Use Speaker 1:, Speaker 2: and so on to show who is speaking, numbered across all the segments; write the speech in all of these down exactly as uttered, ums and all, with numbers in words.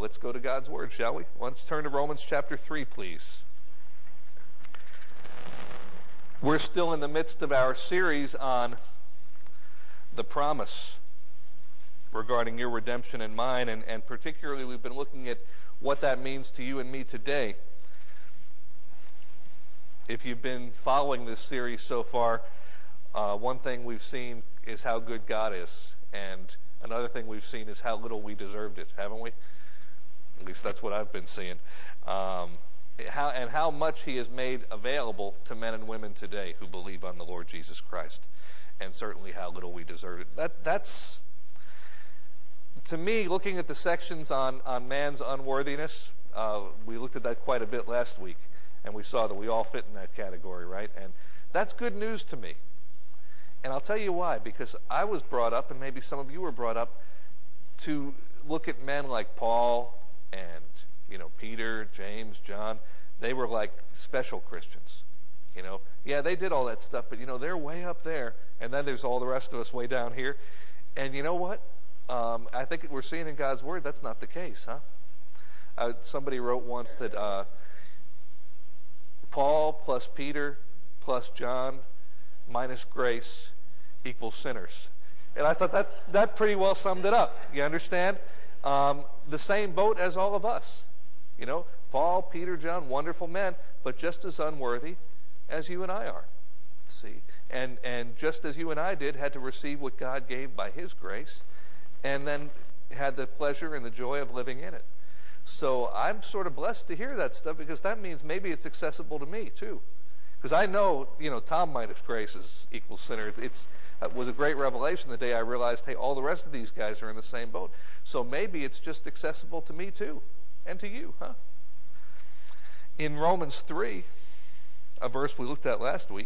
Speaker 1: let's go to God's Word, shall we? Let's turn to Romans chapter three, please. We're still in the midst of our series on the promise regarding your redemption and mine, and, and particularly we've been looking at what that means to you and me today. If you've been following this series so far, uh, one thing we've seen is how good God is, and another thing we've seen is how little we deserved it, haven't we? At least that's what I've been seeing. Um, how, and how much He has made available to men and women today who believe on the Lord Jesus Christ, and certainly how little we deserved it. That, that's, to me, looking at the sections on, on man's unworthiness, uh, we looked at that quite a bit last week, and we saw that we all fit in that category, right? And that's good news to me. And I'll tell you why, because I was brought up, and maybe some of you were brought up, to look at men like Paul and, you know, Peter, James, John. They were like special Christians, you know. Yeah, they did all that stuff, but, you know, they're way up there, and then there's all the rest of us way down here. And you know what? Um, I think we're seeing in God's Word that's not the case, huh? Uh, somebody wrote once that uh, Paul plus Peter plus John minus grace equals sinners. And I thought that, that pretty well summed it up. You understand? Um, the same boat as all of us. You know, Paul, Peter, John, wonderful men, but just as unworthy as you and I are. See? And, and just as you and I did, had to receive what God gave by His grace, and then had the pleasure and the joy of living in it. So I'm sort of blessed to hear that stuff, because that means maybe it's accessible to me too. Because I know, you know, Tom minus grace is equals sinner. It's, it was a great revelation the day I realized, hey, all the rest of these guys are in the same boat. So maybe it's just accessible to me too, and to you, huh? In Romans three, a verse we looked at last week,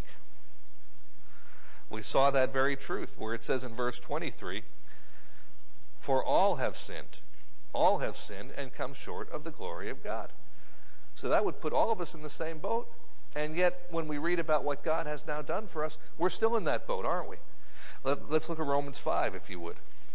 Speaker 1: we saw that very truth, where it says in verse twenty-three, "For all have sinned, all have sinned and come short of the glory of God." So that would put all of us in the same boat. And yet, when we read about what God has now done for us, we're still in that boat, aren't we? Let, let's look at Romans five, if you would.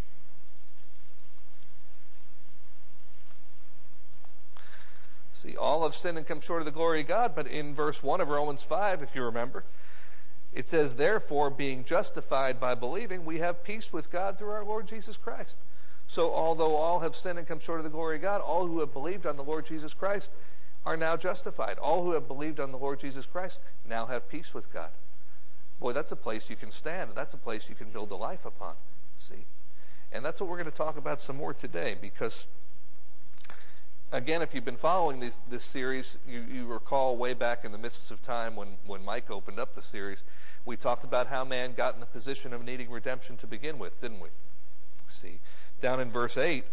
Speaker 1: See, all have sinned and come short of the glory of God, but in verse one of Romans five, if you remember, it says, "Therefore, being justified by believing, we have peace with God through our Lord Jesus Christ." So, although all have sinned and come short of the glory of God, all who have believed on the Lord Jesus Christ are now justified. All who have believed on the Lord Jesus Christ now have peace with God. Boy, that's a place you can stand. That's a place you can build a life upon. See? And that's what we're going to talk about some more today, because, again, if you've been following this, this series, you, you recall way back in the midst of time when, when Mike opened up the series, we talked about how man got in the position of needing redemption to begin with, didn't we? See? Down in verse eight,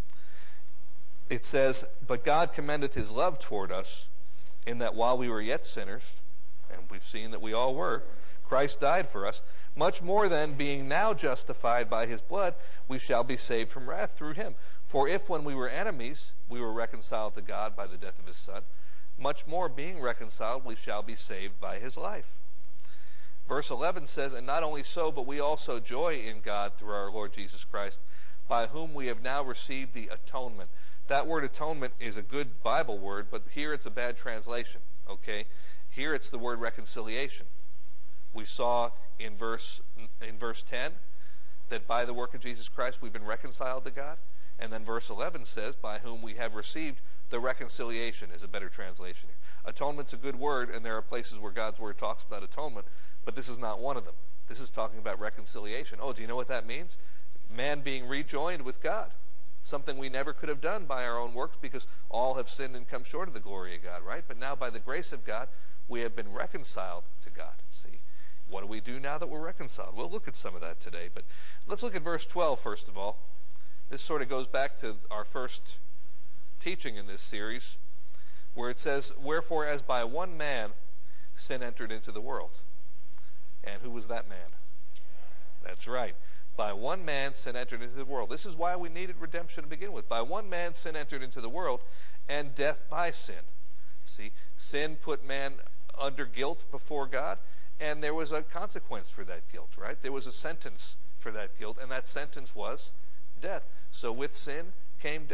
Speaker 1: it says, "But God commendeth His love toward us, in that while we were yet sinners," and we've seen that we all were, "Christ died for us. Much more then, being now justified by His blood, we shall be saved from wrath through Him. For if when we were enemies, we were reconciled to God by the death of His Son, much more being reconciled, we shall be saved by His life." Verse eleven says, "And not only so, but we also joy in God through our Lord Jesus Christ, by whom we have now received the atonement." That word atonement is a good Bible word, but here it's a bad translation, okay? Here it's the word reconciliation. We saw in verse in verse ten that by the work of Jesus Christ we've been reconciled to God. And then verse eleven says, "By whom we have received the reconciliation," is a better translation here. Atonement's a good word, and there are places where God's Word talks about atonement, but this is not one of them. This is talking about reconciliation. Oh, do you know what that means? Man being rejoined with God. Something we never could have done by our own works, because all have sinned and come short of the glory of God, right? But now by the grace of God, we have been reconciled to God. See, what do we do now that we're reconciled? We'll look at some of that today, but let's look at verse twelve first of all. This sort of goes back to our first teaching in this series, where it says, "Wherefore as by one man sin entered into the world." And who was that man? That's right. By one man sin entered into the world. This is why we needed redemption to begin with. By one man sin entered into the world, and death by sin. See, sin put man under guilt before God, and there was a consequence for that guilt, right? There was a sentence for that guilt, and that sentence was death. So with sin came death.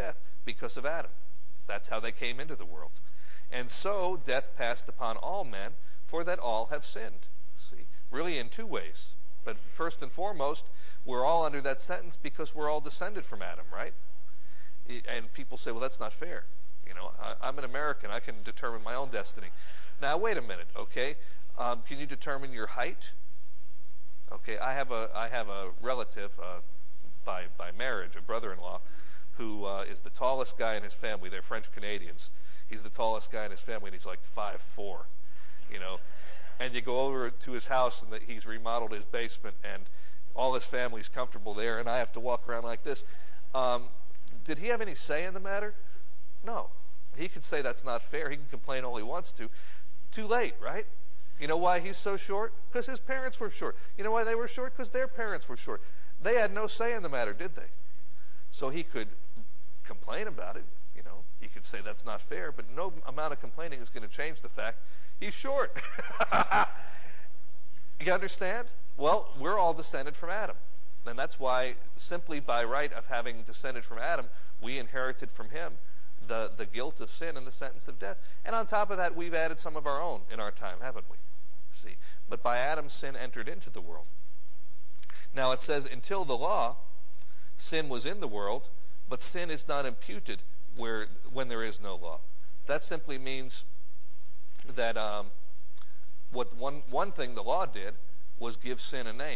Speaker 1: because of Adam. That's how they came into the world. And so death passed upon all men, for that all have sinned. See, really in two ways. But first and foremost, we're all under that sentence because we're all descended from Adam, right? And people say, well, that's not fair. You know, I, I'm an American. I can determine my own destiny. Now, wait a minute, okay? Um, can you determine your height? Okay, I have a I have a relative uh, by by marriage, a brother-in-law, who uh, is the tallest guy in his family. They're French Canadians. He's the tallest guy in his family, and he's like five foot four. You know, and you go over to his house, and the, he's remodeled his basement, and all his family's comfortable there, and I have to walk around like this. Um, did he have any say in the matter? No. He could say that's not fair. He can complain all he wants to. Too late, right? You know why he's so short? Because his parents were short. You know why they were short? Because their parents were short. They had no say in the matter, did they? So he could complain about it. You know, he could say that's not fair, but no amount of complaining is going to change the fact he's short. You understand? Well, we're all descended from Adam. And that's why, simply by right of having descended from Adam, we inherited from him the, the guilt of sin and the sentence of death. And on top of that, we've added some of our own in our time, haven't we? See, but by Adam, sin entered into the world. Now it says, until the law, sin was in the world, but sin is not imputed where when there is no law. That simply means that um, what one one thing the law did was give sin a name.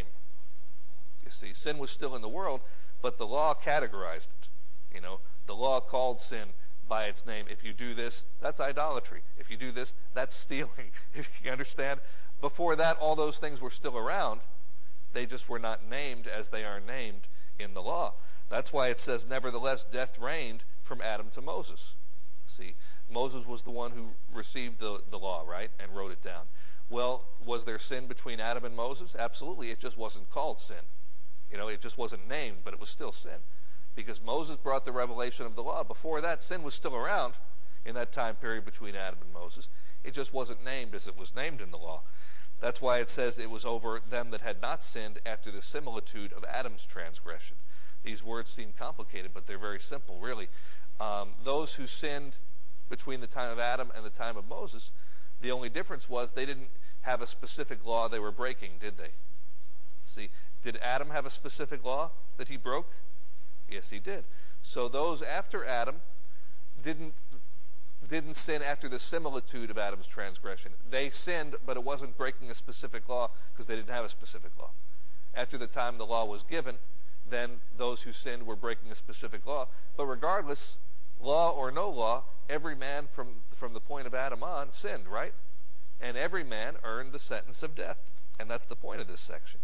Speaker 1: You see, sin was still in the world, but the law categorized it. You know, the law called sin by its name. If you do this, that's idolatry. If you do this, that's stealing. If you understand? Before that, all those things were still around. They just were not named as they are named in the law. That's why it says, nevertheless, death reigned from Adam to Moses. See, Moses was the one who received the, the law, right, and wrote it down. Well, was there sin between Adam and Moses? Absolutely. It just wasn't called sin. You know, it just wasn't named, but it was still sin. Because Moses brought the revelation of the law. Before that, sin was still around in that time period between Adam and Moses. It just wasn't named as it was named in the law. That's why it says it was over them that had not sinned after the similitude of Adam's transgression. These words seem complicated, but they're very simple, really. Um, those who sinned between the time of Adam and the time of Moses, the only difference was they didn't have a specific law they were breaking, did they? See, did Adam have a specific law that he broke? Yes, he did. So those after Adam didn't didn't sin after the similitude of Adam's transgression. They sinned, but it wasn't breaking a specific law because they didn't have a specific law. After the time the law was given, then those who sinned were breaking a specific law. But regardless, law or no law, every man from, from the point of Adam on sinned, right? And every man earned the sentence of death. And that's the point of this section.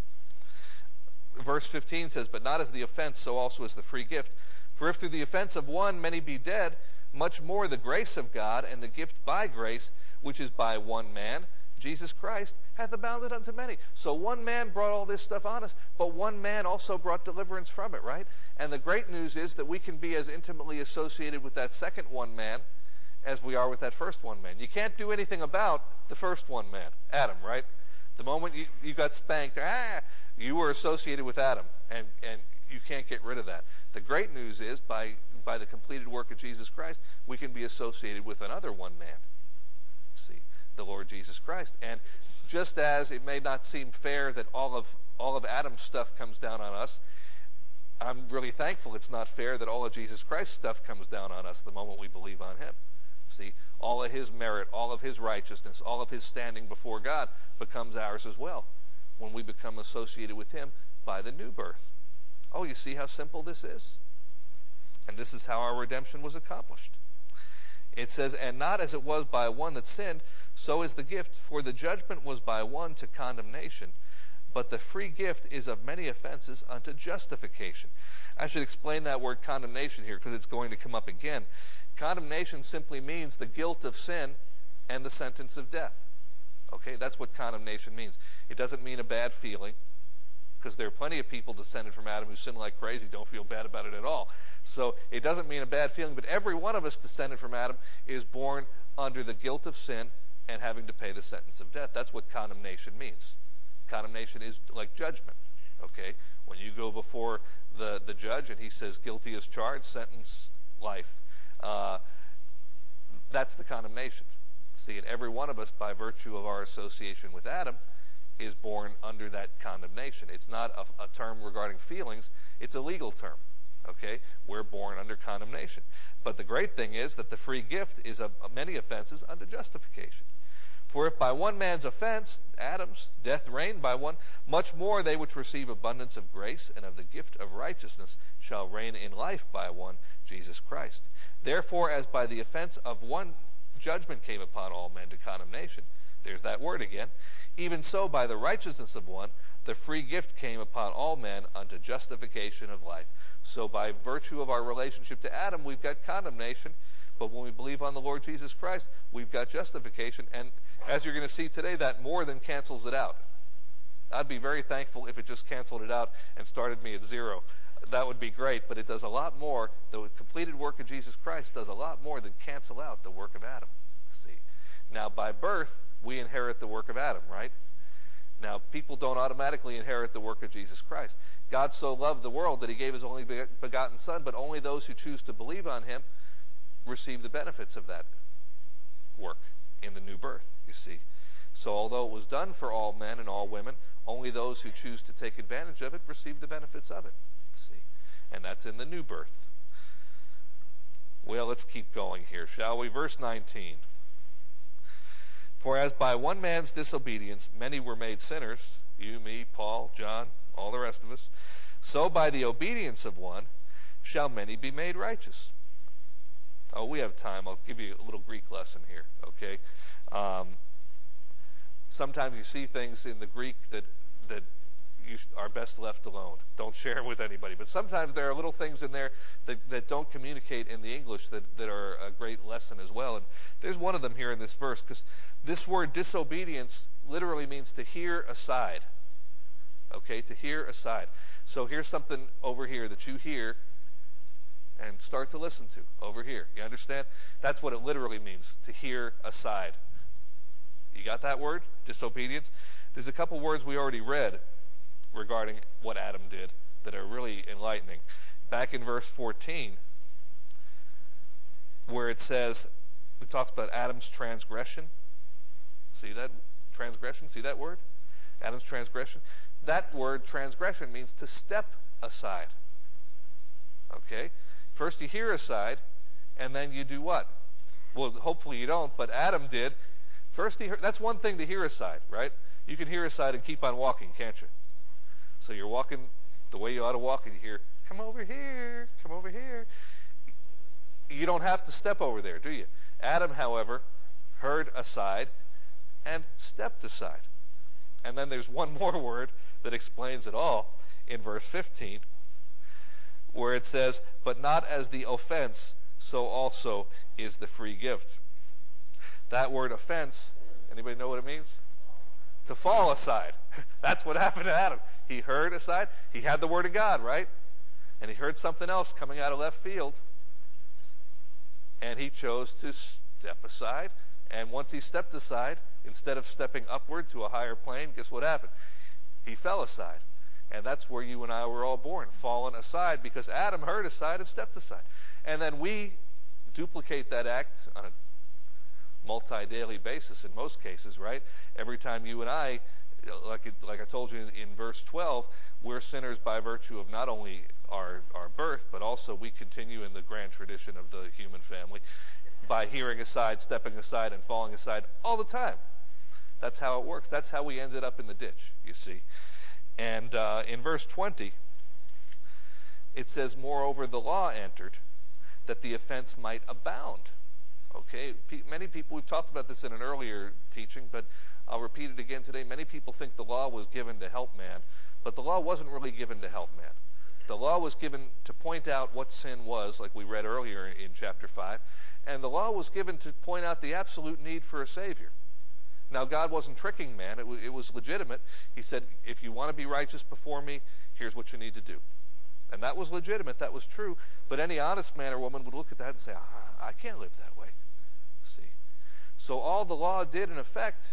Speaker 1: Verse fifteen says, but not as the offense, so also as the free gift. For if through the offense of one many be dead, much more the grace of God and the gift by grace, which is by one man, Jesus Christ, hath abounded unto many. So one man brought all this stuff on us, but one man also brought deliverance from it, right? And the great news is that we can be as intimately associated with that second one man as we are with that first one man. You can't do anything about the first one man, Adam, right? The moment you, you got spanked, ah, you were associated with Adam, and, and you can't get rid of that. The great news is, by, by the completed work of Jesus Christ, we can be associated with another one man. See, the Lord Jesus Christ. And just as it may not seem fair that all of all of Adam's stuff comes down on us, I'm really thankful it's not fair that all of Jesus Christ's stuff comes down on us the moment we believe on him. See, all of his merit, all of his righteousness, all of his standing before God becomes ours as well when we become associated with him by the new birth. Oh, you see how simple this is? And this is how our redemption was accomplished. It says, and not as it was by one that sinned, so is the gift. For the judgment was by one to condemnation, but the free gift is of many offenses unto justification. I should explain that word condemnation here because it's going to come up again. Condemnation simply means the guilt of sin and the sentence of death. Okay, that's what condemnation means. It doesn't mean a bad feeling, because there are plenty of people descended from Adam who sin like crazy, don't feel bad about it at all. So it doesn't mean a bad feeling, but every one of us descended from Adam is born under the guilt of sin and having to pay the sentence of death. That's what condemnation means. Condemnation is like judgment. Okay, when you go before the, the judge and he says guilty as charged, sentence life. uh, that's the condemnation. See, and every one of us, by virtue of our association with Adam, is born under that condemnation. It's not a, a term regarding feelings. It's a legal term. Okay? We're born under condemnation. But the great thing is that the free gift is of many offenses unto justification. For if by one man's offense, Adam's, death reigned by one, much more they which receive abundance of grace and of the gift of righteousness shall reign in life by one, Jesus Christ. Therefore, as by the offense of one judgment came upon all men to condemnation, there's that word again, even so by the righteousness of one, the free gift came upon all men unto justification of life. So by virtue of our relationship to Adam, we've got condemnation, but when we believe on the Lord Jesus Christ, we've got justification, and as you're going to see today, that more than cancels it out. I'd be very thankful if it just canceled it out and started me at zero. That would be great, but it does a lot more. The completed work of Jesus Christ does a lot more than cancel out the work of Adam. See, now by birth, we inherit the work of Adam, right? Now, people don't automatically inherit the work of Jesus Christ. God so loved the world that he gave his only begotten Son, but only those who choose to believe on him receive the benefits of that work in the new birth, you see. So although it was done for all men and all women, only those who choose to take advantage of it receive the benefits of it, see. And that's in the new birth. Well, let's keep going here, shall we? Verse nineteen. For as by one man's disobedience many were made sinners, you, me, Paul, John, all the rest of us, so by the obedience of one shall many be made righteous. Oh, we have time. I'll give you a little Greek lesson here, okay? Um, sometimes you see things in the Greek that that you are best left alone. Don't share it with anybody. But sometimes there are little things in there that, that don't communicate in the English that, that are a great lesson as well. And there's one of them here in this verse, because this word disobedience literally means to hear aside. Okay, to hear aside. So here's something over here that you hear and start to listen to over here. You understand? That's what it literally means, to hear aside. You got that word? Disobedience? There's a couple words we already read regarding what Adam did that are really enlightening. Back in verse fourteen, where it says, it talks about Adam's transgression. See that transgression? See that word? Adam's transgression. That word transgression means to step aside. Okay? First you hear aside, and then you do what? Well, hopefully you don't, but Adam did. First he heard, that's one thing to hear aside, right? You can hear aside and keep on walking, can't you? So you're walking the way you ought to walk, and you hear, come over here, come over here. You don't have to step over there, do you? Adam, however, heard aside and stepped aside. And then there's one more word that explains it all in verse fifteen, where it says, but not as the offense, so also is the free gift. That word offense, anybody know what it means? To fall aside. That's what happened to Adam. He heard aside. He had the word of God, right? And he heard something else coming out of left field. And he chose to step aside. And once he stepped aside, instead of stepping upward to a higher plane, guess what happened? He fell aside. And that's where you and I were all born, fallen aside, because Adam heard aside and stepped aside. And then we duplicate that act on a multi-daily basis in most cases, right? Every time you and I, like it, like I told you in, in verse twelve, we're sinners by virtue of not only our, our birth, but also we continue in the grand tradition of the human family by hearing aside, stepping aside, and falling aside all the time. That's how it works. That's how we ended up in the ditch, you see. And uh, in verse twenty, it says, moreover, the law entered, that the offense might abound. Okay, P- many people, we've talked about this in an earlier teaching, but I'll repeat it again today. Many people think the law was given to help man, but the law wasn't really given to help man. The law was given to point out what sin was, like we read earlier in chapter five, and the law was given to point out the absolute need for a Savior. Now, God wasn't tricking man. It, w- it was legitimate. He said, if you want to be righteous before me, here's what you need to do. And that was legitimate. That was true. But any honest man or woman would look at that and say, ah, I can't live that way. See? So all the law did, in effect,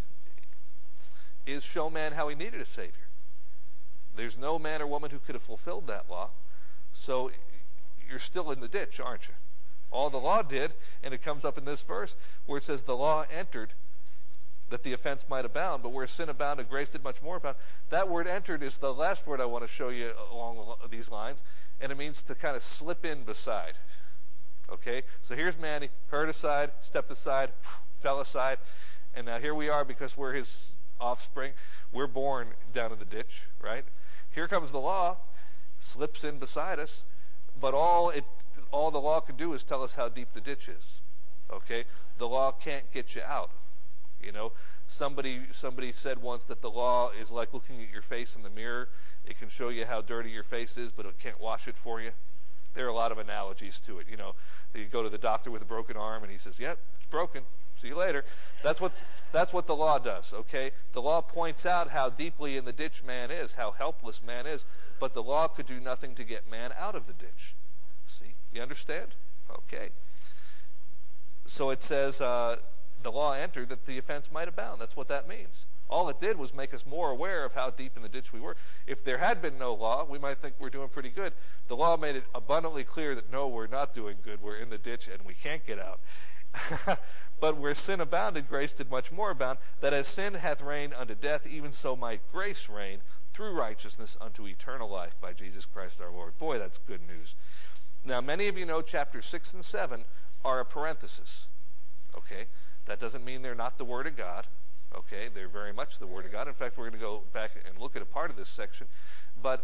Speaker 1: is show man how he needed a Savior. There's no man or woman who could have fulfilled that law. So you're still in the ditch, aren't you? All the law did, and it comes up in this verse where it says the law entered that the offense might abound, but where sin abounded, grace did much more abound. That word entered is the last word I want to show you along these lines, and it means to kind of slip in beside. Okay? So here's Manny, heard aside, stepped aside, fell aside, and now here we are because we're his offspring. We're born down in the ditch, right? Here comes the law, slips in beside us, but all it all the law can do is tell us how deep the ditch is. Okay? The law can't get you out. You know, somebody somebody said once that the law is like looking at your face in the mirror. It can show you how dirty your face is, but it can't wash it for you. There are a lot of analogies to it. You know, you go to the doctor with a broken arm, and he says, "Yep, it's broken. See you later." That's what that's what the law does. Okay, the law points out how deeply in the ditch man is, how helpless man is, but the law could do nothing to get man out of the ditch. See, you understand? Okay. So it says. Uh, The law entered that the offense might abound. That's what that means. All it did was make us more aware of how deep in the ditch we were. If there had been no law, we might think we're doing pretty good. The law made it abundantly clear that no, we're not doing good. We're in the ditch and we can't get out. But where sin abounded, grace did much more abound, that as sin hath reigned unto death, even so might grace reign through righteousness unto eternal life by Jesus Christ our Lord. Boy, that's good news. Now, many of you know chapters six and seven are a parenthesis. Okay? That doesn't mean they're not the Word of God. Okay, they're very much the Word of God. In fact, we're going to go back and look at a part of this section. But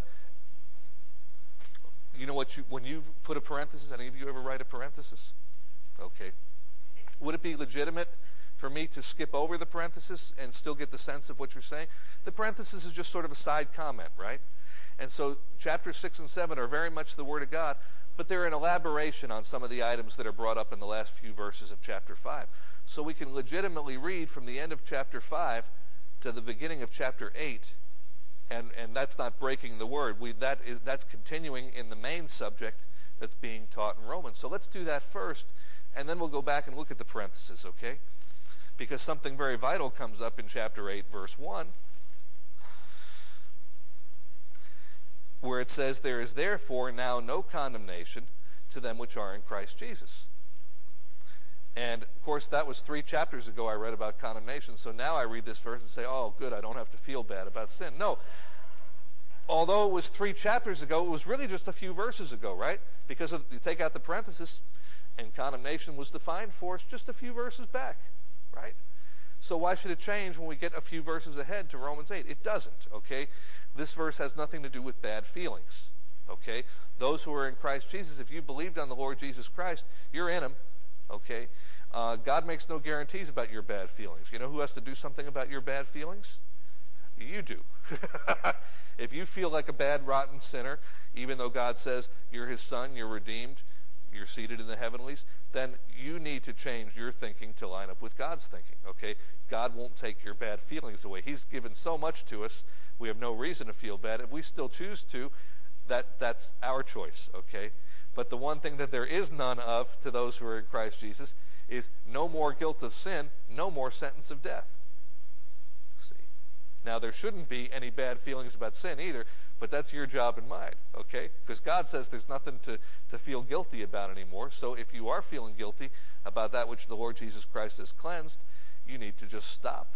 Speaker 1: you know what? You, when you put a parenthesis, any of you ever write a parenthesis? Okay. Would it be legitimate for me to skip over the parenthesis and still get the sense of what you're saying? The parenthesis is just sort of a side comment, right? And so chapters six and seven are very much the Word of God, but they're an elaboration on some of the items that are brought up in the last few verses of chapter five. So we can legitimately read from the end of chapter five to the beginning of chapter eight, and, and that's not breaking the word. We, that is, that's continuing in the main subject that's being taught in Romans. So let's do that first, and then we'll go back and look at the parenthesis, okay? Because something very vital comes up in chapter eight, verse one, where it says, "There is therefore now no condemnation to them which are in Christ Jesus." And, of course, that was three chapters ago I read about condemnation. So now I read this verse and say, oh, good, I don't have to feel bad about sin. No. Although it was three chapters ago, it was really just a few verses ago, right? Because of, you take out the parenthesis, and condemnation was defined for us just a few verses back, right? So why should it change when we get a few verses ahead to Romans eight? It doesn't, okay? This verse has nothing to do with bad feelings, okay? Those who are in Christ Jesus, if you believed on the Lord Jesus Christ, you're in Him, okay? Uh, God makes no guarantees about your bad feelings. You know who has to do something about your bad feelings? You do. If you feel like a bad, rotten sinner, even though God says you're His son, you're redeemed, you're seated in the heavenlies, then you need to change your thinking to line up with God's thinking, okay? God won't take your bad feelings away. He's given so much to us, we have no reason to feel bad. If we still choose to, that that's our choice, okay? But the one thing that there is none of to those who are in Christ Jesus is no more guilt of sin, no more sentence of death. See? Now, there shouldn't be any bad feelings about sin either, but that's your job and mine, okay? Because God says there's nothing to, to feel guilty about anymore. So if you are feeling guilty about that which the Lord Jesus Christ has cleansed, you need to just stop.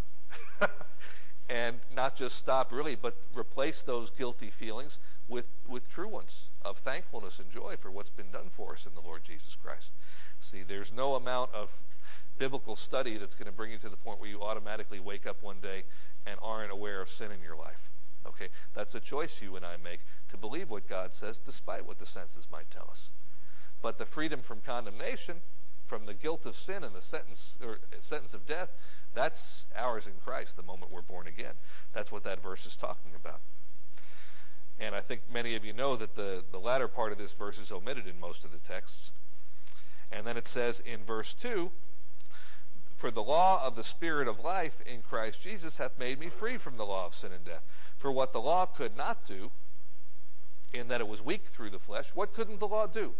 Speaker 1: And not just stop, really, but replace those guilty feelings with, with true ones of thankfulness and joy for what's been done for us in the Lord Jesus Christ. See, there's no amount of biblical study that's going to bring you to the point where you automatically wake up one day and aren't aware of sin in your life. Okay, that's a choice you and I make to believe what God says despite what the senses might tell us. But the freedom from condemnation, from the guilt of sin and the sentence or sentence of death, that's ours in Christ the moment we're born again. That's what that verse is talking about. And I think many of you know that the, the latter part of this verse is omitted in most of the texts. And then it says in verse two, "For the law of the Spirit of life in Christ Jesus hath made me free from the law of sin and death. For what the law could not do, in that it was weak through the flesh," what couldn't the law do?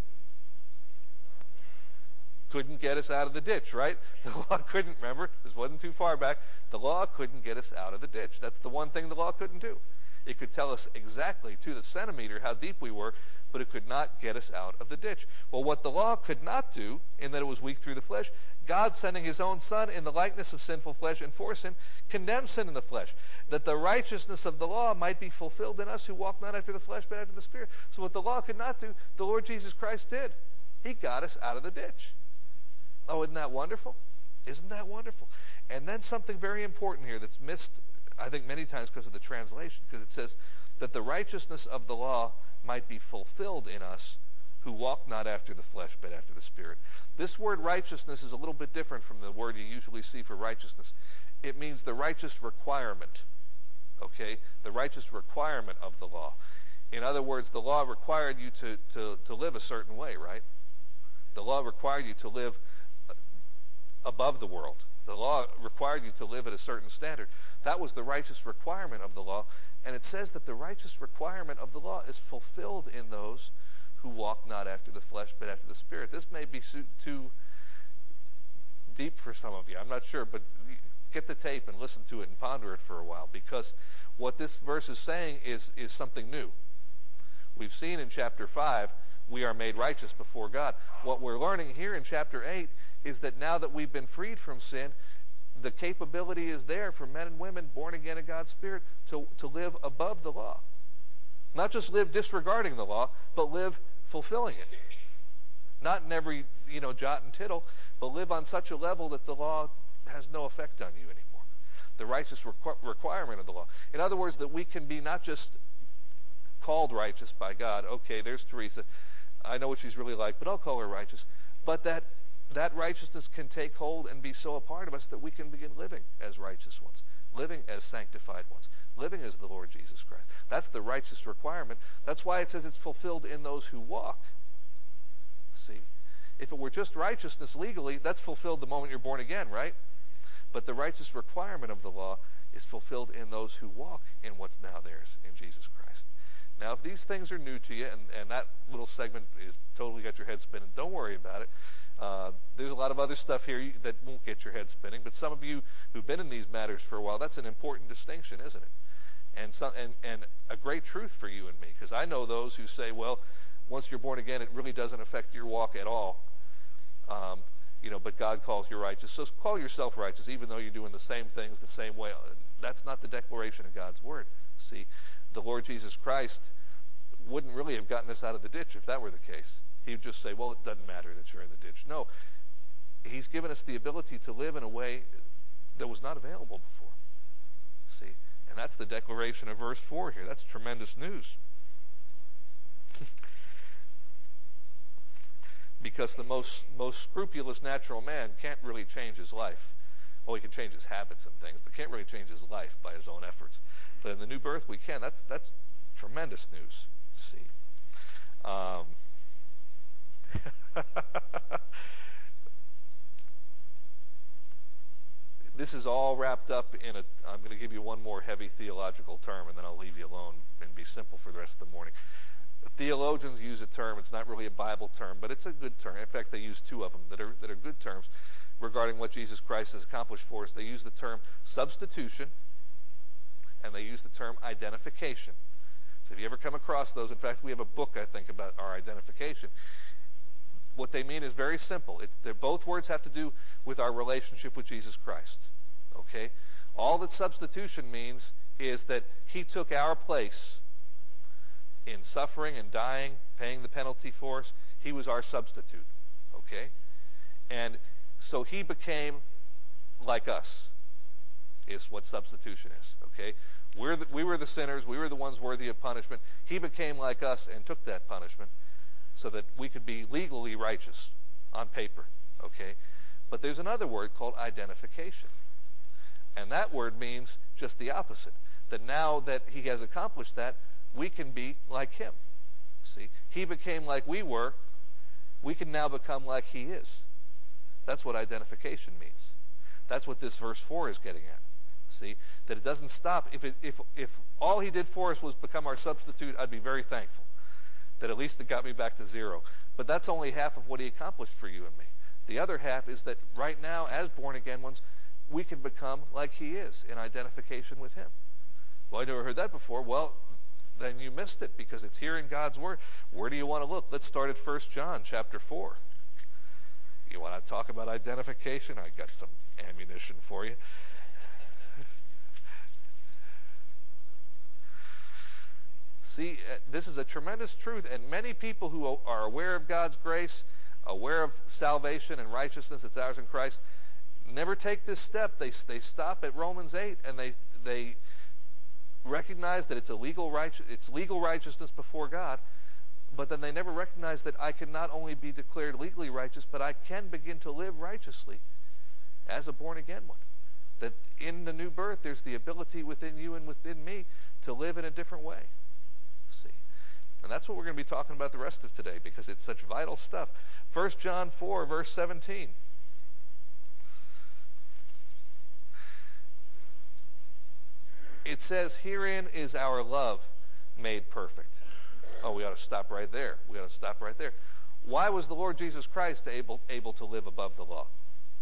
Speaker 1: Couldn't get us out of the ditch, right? The law couldn't, remember, this wasn't too far back. The law couldn't get us out of the ditch. That's the one thing the law couldn't do. It could tell us exactly to the centimeter how deep we were, but it could not get us out of the ditch. Well, what the law could not do, in that it was weak through the flesh, God sending his own Son in the likeness of sinful flesh and for sin, condemned sin in the flesh, that the righteousness of the law might be fulfilled in us who walk not after the flesh but after the Spirit. So what the law could not do, the Lord Jesus Christ did. He got us out of the ditch. Oh, isn't that wonderful? Isn't that wonderful? And then something very important here that's missed, I think, many times because of the translation, because it says that the righteousness of the law might be fulfilled in us who walk not after the flesh but after the Spirit. This word righteousness is a little bit different from the word you usually see for righteousness. It means the righteous requirement, okay? The righteous requirement of the law. In other words, the law required you to, to, to live a certain way, right? The law required you to live above the world. The law required you to live at a certain standard. That was the righteous requirement of the law. And it says that the righteous requirement of the law is fulfilled in those who walk not after the flesh but after the Spirit. This may be too deep for some of you. I'm not sure, but get the tape and listen to it and ponder it for a while, because what this verse is saying is, is something new. We've seen in chapter five, we are made righteous before God. What we're learning here in chapter eight is that now that we've been freed from sin, the capability is there for men and women born again in God's Spirit to, to live above the law. Not just live disregarding the law, but live fulfilling it. Not in every, you know, jot and tittle, but live on such a level that the law has no effect on you anymore. The righteous requ- requirement of the law. In other words, that we can be not just called righteous by God. Okay, there's Teresa. I know what she's really like, but I'll call her righteous. But that that righteousness can take hold and be so a part of us that we can begin living as righteous ones, living as sanctified ones, living as the Lord Jesus Christ. That's the righteous requirement. That's why it says it's fulfilled in those who walk. See, if it were just righteousness legally, that's fulfilled the moment you're born again, right? But the righteous requirement of the law is fulfilled in those who walk in what's now theirs in Jesus Christ. Now, if these things are new to you, and, and that little segment is totally got your head spinning, don't worry about it. Uh, there's a lot of other stuff here that won't get your head spinning, but some of you who've been in these matters for a while, that's an important distinction, isn't it? And, some, and, and a great truth for you and me, because I know those who say, well, once you're born again, it really doesn't affect your walk at all. Um, you know, but God calls you righteous. So call yourself righteous, even though you're doing the same things the same way. That's not the declaration of God's Word. See, the Lord Jesus Christ wouldn't really have gotten us out of the ditch if that were the case. He would just say, well, it doesn't matter that you're in the ditch. No, he's given us the ability to live in a way that was not available before. See, and that's the declaration of verse four here. That's tremendous news. Because the most most scrupulous natural man can't really change his life. Well, he can change his habits and things, but can't really change his life by his own efforts. But in the new birth, we can. That's that's tremendous news. See, um, this is all wrapped up in a. I'm going to give you one more heavy theological term, and then I'll leave you alone and be simple for the rest of the morning. Theologians use a term. It's not really a Bible term, but it's a good term. In fact, they use two of them that are that are good terms regarding what Jesus Christ has accomplished for us. They use the term substitution, and they use the term identification. So if you ever come across those, in fact, we have a book, I think, about our identification. What they mean is very simple. It, both words have to do with our relationship with Jesus Christ. Okay? All that substitution means is that he took our place in suffering and dying, paying the penalty for us. He was our substitute. Okay? And so he became like us, is what substitution is. Okay? We're the, we were the sinners. We were the ones worthy of punishment. He became like us and took that punishment so that we could be legally righteous on paper. Okay? But there's another word called identification. And that word means just the opposite. That now that he has accomplished that, we can be like him. See? He became like we were. We can now become like he is. That's what identification means. That's what this verse four is getting at. See? That it doesn't stop. If it, if if all he did for us was become our substitute, I'd be very thankful. That at least it got me back to zero. But that's only half of what he accomplished for you and me. The other half is that right now, as born-again ones, we can become like he is in identification with him. Well, I never heard that before. Well, then you missed it, because it's here in God's Word. Where do you want to look? Let's start at First John chapter four. You want to talk about identification? I got some ammunition for you. See, this is a tremendous truth, and many people who are aware of God's grace, aware of salvation and righteousness that's ours in Christ, never take this step. They they stop at Romans eight, and they they recognize that it's a legal right, it's legal righteousness before God, but then they never recognize that I can not only be declared legally righteous, but I can begin to live righteously as a born-again one. That in the new birth, there's the ability within you and within me to live in a different way. See, and that's what we're going to be talking about the rest of today, because it's such vital stuff. First John four, verse seventeen. It says, herein is our love made perfect. Oh, we ought to stop right there. We ought to stop right there. Why was the Lord Jesus Christ able, able to live above the law?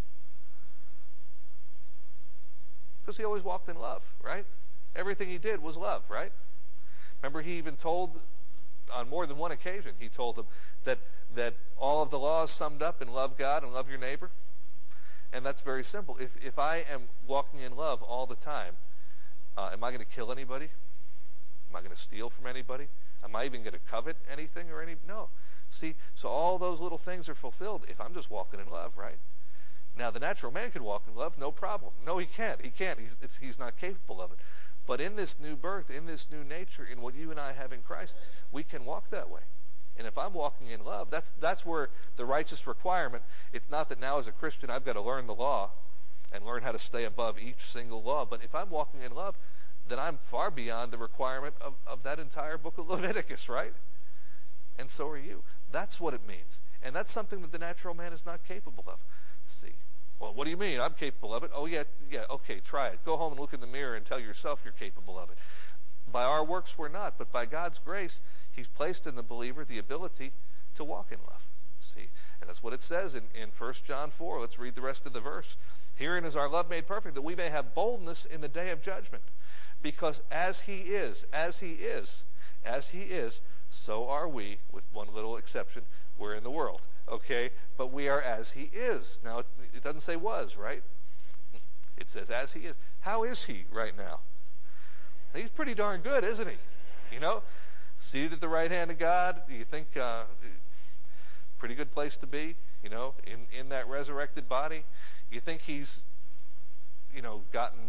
Speaker 1: Because he always walked in love, right? Everything he did was love, right? Remember, he even told, on more than one occasion, he told them that, that all of the law is summed up in love God and love your neighbor. And that's very simple. If, if I am walking in love all the time, Uh, am I going to kill anybody? Am I going to steal from anybody? Am I even going to covet anything or any? No. See, so all those little things are fulfilled if I'm just walking in love, right? Now, the natural man can walk in love, no problem. No, he can't. He can't. He's, it's, he's not capable of it. But in this new birth, in this new nature, in what you and I have in Christ, we can walk that way. And if I'm walking in love, that's that's where the righteous requirement, it's not that now as a Christian I've got to learn the law and learn how to stay above each single law. But if I'm walking in love, then I'm far beyond the requirement of, of that entire book of Leviticus, right? And so are you. That's what it means. And that's something that the natural man is not capable of. See? Well, what do you mean? I'm capable of it. Oh, yeah, yeah, okay, try it. Go home and look in the mirror and tell yourself you're capable of it. By our works, we're not. But by God's grace, he's placed in the believer the ability to walk in love. See? And that's what it says in, in First John four. Let's read the rest of the verse. Herein is our love made perfect, that we may have boldness in the day of judgment. Because as he is, as he is, as he is, so are we, with one little exception, we're in the world, okay? But we are as he is. Now, it doesn't say was, right? It says as he is. How is he right now? He's pretty darn good, isn't he? You know? Seated at the right hand of God, do you think, uh, pretty good place to be, you know, in, in that resurrected body? You think he's, you know, gotten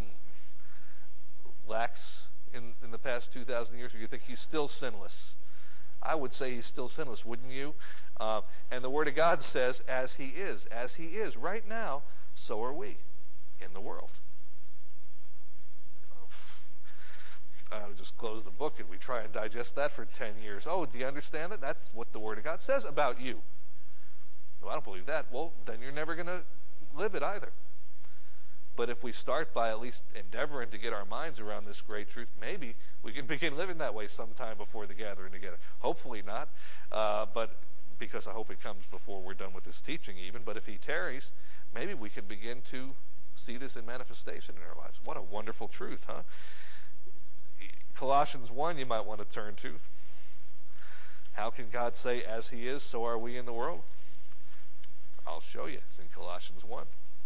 Speaker 1: lax in, in the past two thousand years, or you think he's still sinless? I would say he's still sinless, wouldn't you? Uh, and the Word of God says, as he is, as he is right now, so are we in the world. I'll just close the book and we try and digest that for ten years. Oh, do you understand that? That's what the Word of God says about you. Well, I don't believe that. Well, then you're never going to live it either. But if we start by at least endeavoring to get our minds around this great truth, maybe we can begin living that way sometime before the gathering together. Hopefully not, uh, but because I hope it comes before we're done with this teaching even. But if he tarries, maybe we can begin to see this in manifestation in our lives. What a wonderful truth, huh? Colossians one you might want to turn to. How can God say, as he is, so are we in the world? I'll show you. It's in Colossians one.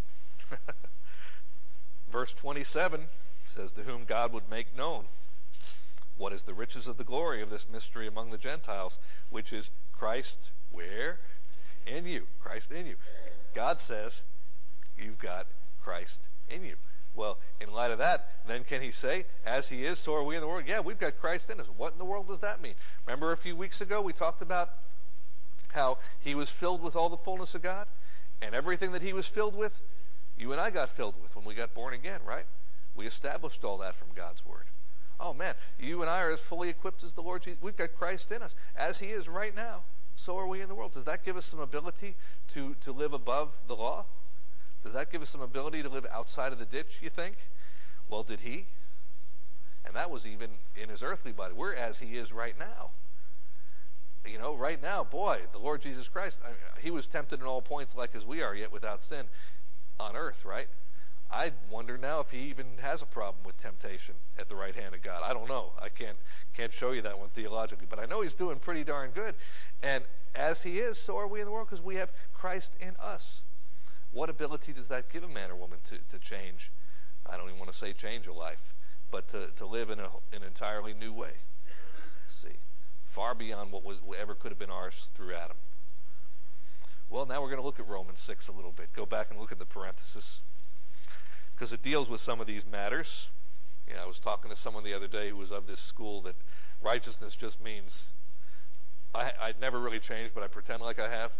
Speaker 1: Verse twenty-seven says, to whom God would make known what is the riches of the glory of this mystery among the Gentiles, which is Christ, where? In you. Christ in you. God says, you've got Christ in you. Well, in light of that, then can he say, as he is, so are we in the world? Yeah, we've got Christ in us. What in the world does that mean? Remember a few weeks ago we talked about how he was filled with all the fullness of God? And everything that he was filled with, you and I got filled with when we got born again, right? We established all that from God's Word. Oh, man, you and I are as fully equipped as the Lord Jesus. We've got Christ in us. As he is right now, so are we in the world. Does that give us some ability to, to live above the law? Does that give us some ability to live outside of the ditch, you think? Well, did he? And that was even in his earthly body. We're as he is right now. You know, right now, boy, the Lord Jesus Christ, I mean, he was tempted in all points like as we are, yet without sin on earth, right? I wonder now if he even has a problem with temptation at the right hand of God. I don't know. I can't can't show you that one theologically, but I know he's doing pretty darn good. And as he is, so are we in the world, because we have Christ in us. What ability does that give a man or woman to, to change? I don't even want to say change a life, but to, to live in a, an entirely new way. See, far beyond what was ever could have been ours through Adam. Well, now we're going to look at Romans six a little bit. Go back and look at the parenthesis, because it deals with some of these matters. You know, I was talking to someone the other day who was of this school that righteousness just means I, I'd never really changed, but I pretend like I have.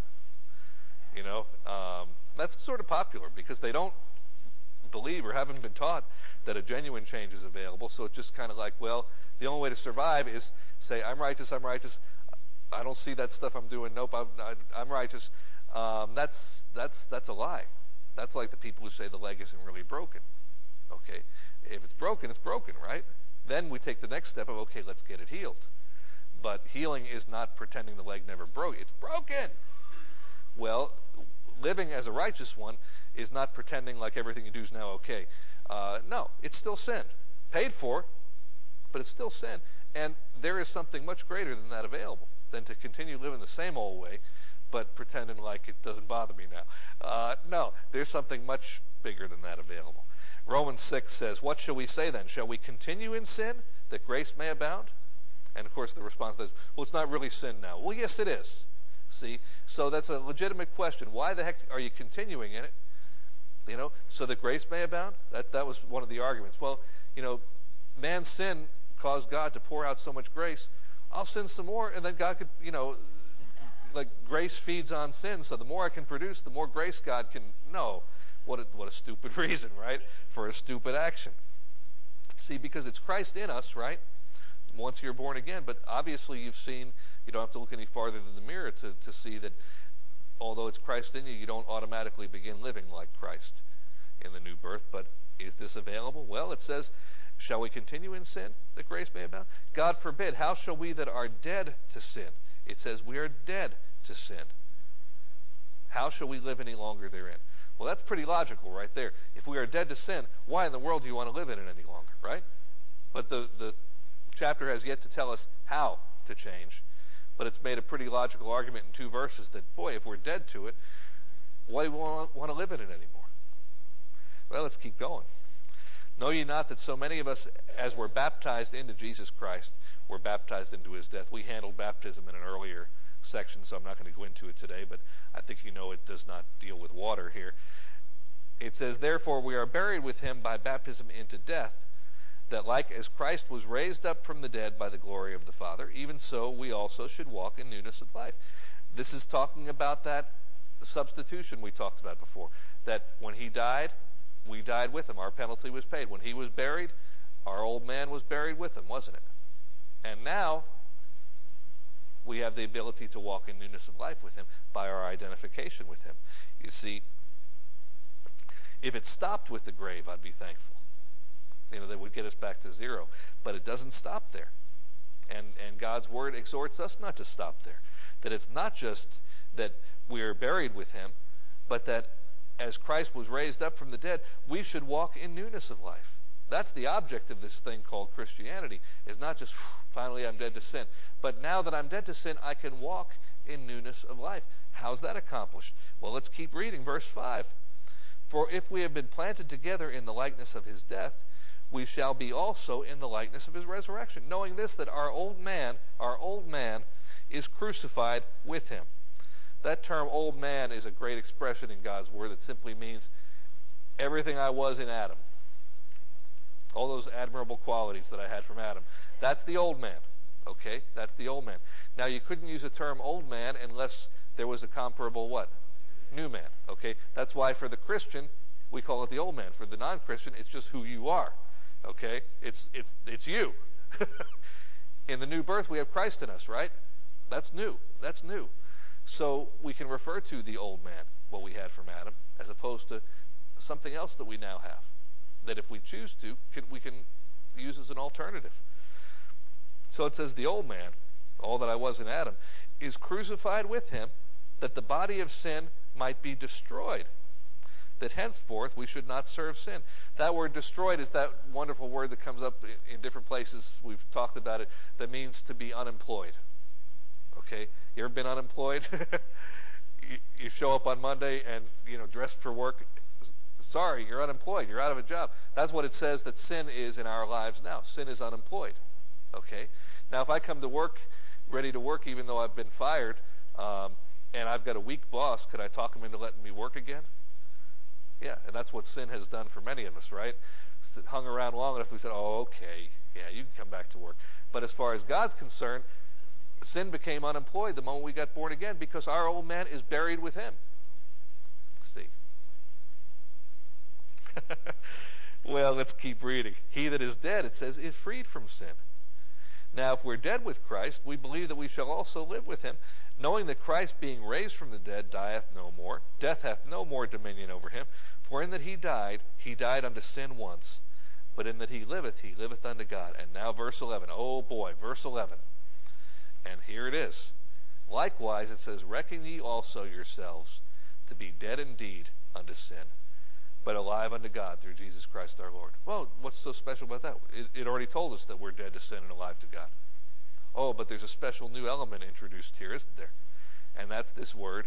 Speaker 1: You know, um, that's sort of popular because they don't believe or haven't been taught that a genuine change is available. So it's just kind of like, well, the only way to survive is say, I'm righteous, I'm righteous. I don't see that stuff I'm doing. Nope, I'm, I'm righteous. Um, that's that's that's a lie. That's like the people who say the leg isn't really broken. Okay, if it's broken, it's broken, right? Then we take the next step of, okay, let's get it healed. But healing is not pretending the leg never broke. It's broken. Well, living as a righteous one is not pretending like everything you do is now okay. Uh, no, it's still sin. Paid for, but it's still sin. And there is something much greater than that available, than to continue living the same old way, but pretending like it doesn't bother me now. Uh, no, there's something much bigger than that available. Romans six says, what shall we say then? Shall we continue in sin, that grace may abound? And of course the response is, well, it's not really sin now. Well, yes, it is. See? So that's a legitimate question. Why the heck are you continuing in it? You know, so that grace may abound? That that was one of the arguments. Well, you know, man's sin caused God to pour out so much grace. I'll sin some more, and then God could, you know, like grace feeds on sin. So the more I can produce, the more grace God can. No, what a, what a stupid reason, right? For a stupid action. See, because it's Christ in us, right? Once you're born again, but obviously you've seen. You don't have to look any farther than the mirror to, to see that although it's Christ in you, you don't automatically begin living like Christ in the new birth. But is this available? Well, it says, shall we continue in sin, that grace may abound? God forbid. How shall we that are dead to sin? It says we are dead to sin. How shall we live any longer therein? Well, that's pretty logical right there. If we are dead to sin, why in the world do you want to live in it any longer, right? But the, the chapter has yet to tell us how to change. But it's made a pretty logical argument in two verses that, boy, if we're dead to it, why do we want to live in it anymore? Well, let's keep going. Know ye not that so many of us, as were baptized into Jesus Christ, were baptized into his death? We handled baptism in an earlier section, so I'm not going to go into it today, but I think you know it does not deal with water here. It says, therefore we are buried with him by baptism into death, that like as Christ was raised up from the dead by the glory of the Father, even so we also should walk in newness of life. This is talking about that substitution we talked about before, that when he died, we died with him. Our penalty was paid. When he was buried, our old man was buried with him, wasn't it? And now we have the ability to walk in newness of life with him by our identification with him. You see, if it stopped with the grave, I'd be thankful. You know, that would get us back to zero. But it doesn't stop there. And and God's word exhorts us not to stop there. That it's not just that we are buried with him, but that as Christ was raised up from the dead, we should walk in newness of life. That's the object of this thing called Christianity, is not just, finally I'm dead to sin. But now that I'm dead to sin, I can walk in newness of life. How's that accomplished? Well, let's keep reading verse five. For if we have been planted together in the likeness of his death, we shall be also in the likeness of his resurrection, knowing this, that our old man, our old man, is crucified with him. That term, old man, is a great expression in God's word that simply means everything I was in Adam. All those admirable qualities that I had from Adam. That's the old man. Okay? That's the old man. Now, you couldn't use the term old man unless there was a comparable what? New man. Okay? That's why for the Christian, we call it the old man. For the non-Christian, it's just who you are. Okay? It's it's it's you. In the new birth, we have Christ in us, right? That's new. That's new. So we can refer to the old man, what we had from Adam, as opposed to something else that we now have, that if we choose to, can, we can use as an alternative. So it says the old man, all that I was in Adam, is crucified with him, that the body of sin might be destroyed, that henceforth we should not serve sin. That word destroyed is that wonderful word that comes up in, in different places. We've talked about it. That means to be unemployed. Okay? You ever been unemployed? you, you show up on Monday and, you know, dressed for work. Sorry, you're unemployed. You're out of a job. That's what it says that sin is in our lives now. Sin is unemployed. Okay? Now, if I come to work, ready to work, even though I've been fired, um, and I've got a weak boss, could I talk him into letting me work again? Yeah, and that's what sin has done for many of us, right? It's hung around long enough, we said, oh, okay, yeah, you can come back to work. But as far as God's concerned, sin became unemployed the moment we got born again because our old man is buried with him. See? Well, let's keep reading. He that is dead, it says, is freed from sin. Now, if we're dead with Christ, we believe that we shall also live with him, knowing that Christ, being raised from the dead, dieth no more. Death hath no more dominion over him. For in that he died, he died unto sin once. But in that he liveth, he liveth unto God. And now verse eleven. Oh boy, verse eleven. And here it is. Likewise, it says, reckon ye also yourselves to be dead indeed unto sin, but alive unto God through Jesus Christ our Lord. Well, what's so special about that? It, it already told us that we're dead to sin and alive to God. Oh, but there's a special new element introduced here, isn't there? And that's this word,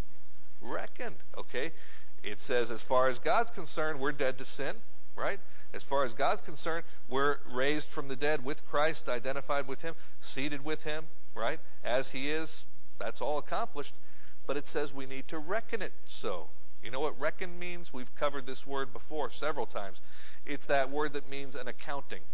Speaker 1: reckon. Okay? It says, as far as God's concerned, we're dead to sin, right? As far as God's concerned, we're raised from the dead with Christ, identified with him, seated with him, right? As he is, that's all accomplished. But it says we need to reckon it so. You know what reckon means? We've covered this word before several times. It's that word that means an accounting.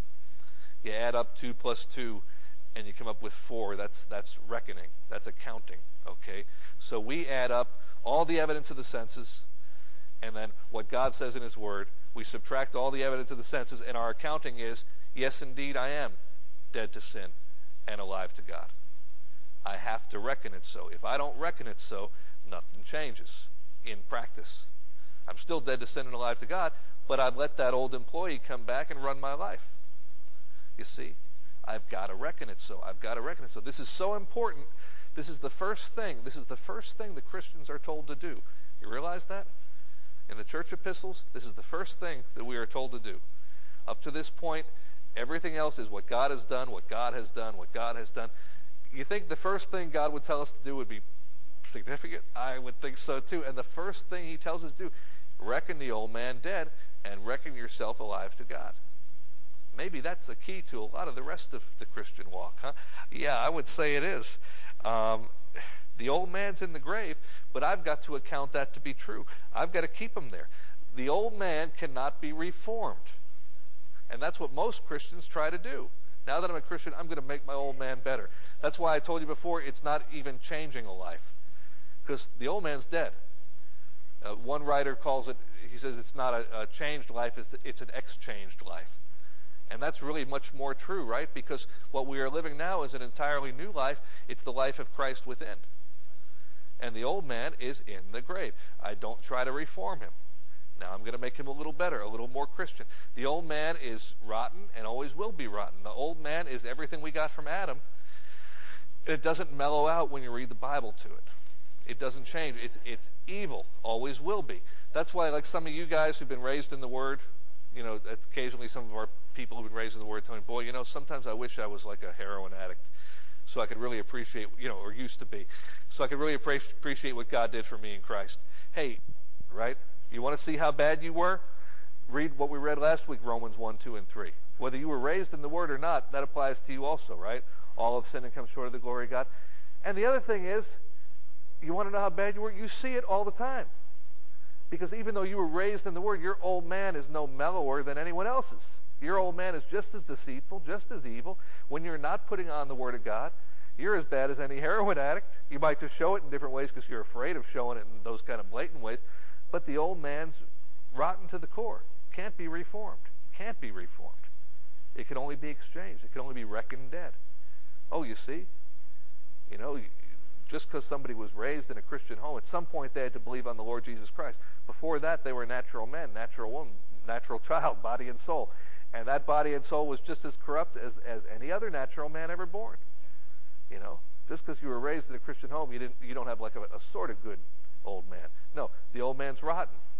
Speaker 1: You add up two plus two, and you come up with four. That's that's reckoning. That's accounting. Okay? So we add up all the evidence of the senses, and then what God says in his word. We subtract all the evidence of the senses, and our accounting is, yes, indeed, I am dead to sin and alive to God. I have to reckon it so. If I don't reckon it so, nothing changes in practice. I'm still dead to sin and alive to God, but I'd let that old employee come back and run my life. You see? I've got to reckon it so. I've got to reckon it so. This is so important. This is the first thing. This is the first thing the Christians are told to do. You realize that? In the church epistles, this is the first thing that we are told to do. Up to this point, everything else is what God has done, what God has done, what God has done. You think the first thing God would tell us to do would be significant? I would think so too. And the first thing he tells us to do, reckon the old man dead and reckon yourself alive to God. Maybe that's the key to a lot of the rest of the Christian walk, huh? Yeah, I would say it is. Um, the old man's in the grave, but I've got to account that to be true. I've got to keep him there. The old man cannot be reformed. And that's what most Christians try to do. Now that I'm a Christian, I'm going to make my old man better. That's why I told you before, it's not even changing a life. Because the old man's dead. Uh, one writer calls it, he says it's not a, a changed life, it's, it's an exchanged life. And that's really much more true, right? Because what we are living now is an entirely new life. It's the life of Christ within. And the old man is in the grave. I don't try to reform him. Now I'm going to make him a little better, a little more Christian. The old man is rotten and always will be rotten. The old man is everything we got from Adam. And it doesn't mellow out when you read the Bible to it. It doesn't change. It's it's evil. Always will be. That's why, like some of you guys who've been raised in the Word, you know, occasionally some of our people who've been raised in the Word tell me, boy, you know, sometimes I wish I was like a heroin addict so I could really appreciate, you know, or used to be, so I could really appreciate what God did for me in Christ. Hey, right? You want to see how bad you were? Read what we read last week, Romans one, two, and three. Whether you were raised in the Word or not, that applies to you also, right? All have sinned and come short of the glory of God. And the other thing is, you want to know how bad you were? You see it all the time. Because even though you were raised in the Word, your old man is no mellower than anyone else's. Your old man is just as deceitful, just as evil. When you're not putting on the Word of God, you're as bad as any heroin addict. You might just show it in different ways because you're afraid of showing it in those kind of blatant ways. But the old man's rotten to the core. Can't be reformed. Can't be reformed. It can only be exchanged. It can only be reckoned dead. Oh, you see? You know, just because somebody was raised in a Christian home, at some point they had to believe on the Lord Jesus Christ. Before that, they were natural men, natural woman, natural child, body and soul. And that body and soul was just as corrupt as, as any other natural man ever born. You know, just because you were raised in a Christian home, you didn't, you don't have like a, a sort of good old man. No, the old man's rotten.